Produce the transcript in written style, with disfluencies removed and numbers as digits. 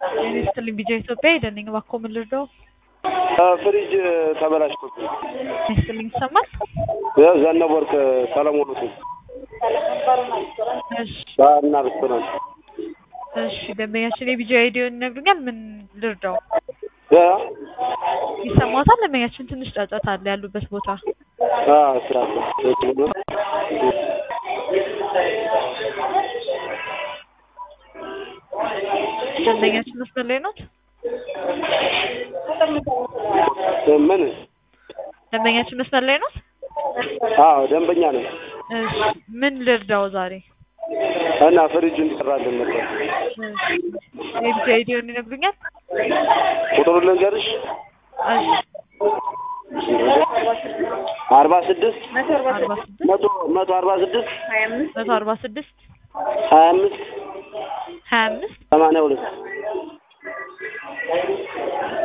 ስትልኝ ቢጀ ኢትዮጵያ ሄደንኝ እባክዎ ምን ልርዳው? ፍሪጅ ተበላሽቶ ስትልኝ ይሰማል? ዘነበ ወርቅ ሰለሞን ነው። እሺ ባና ሬስቶራንት። እሺ ደንበኛችን የቢጀ አይዲውን ይነግሩኛል? ምን ልርዳው? ይሰማታል? ደንበኛችን ትንሽ ጫጫታ አለ ያሉበት ቦታ። ስራ ደንበኛችን መስመር ላይ ነው? ምን ደንበኛችን መስመር ላይ ነው? ደንበኛ ነኝ። እሺ ምን ልርዳው ዛሬ? እና ፍሪጅ እንዲሰራልን ነበር። የቢጀ አይዲውን ይነግሩኛል? ቁጥሩን ልንገርሽ? እሺ 46 146 146 25 25 82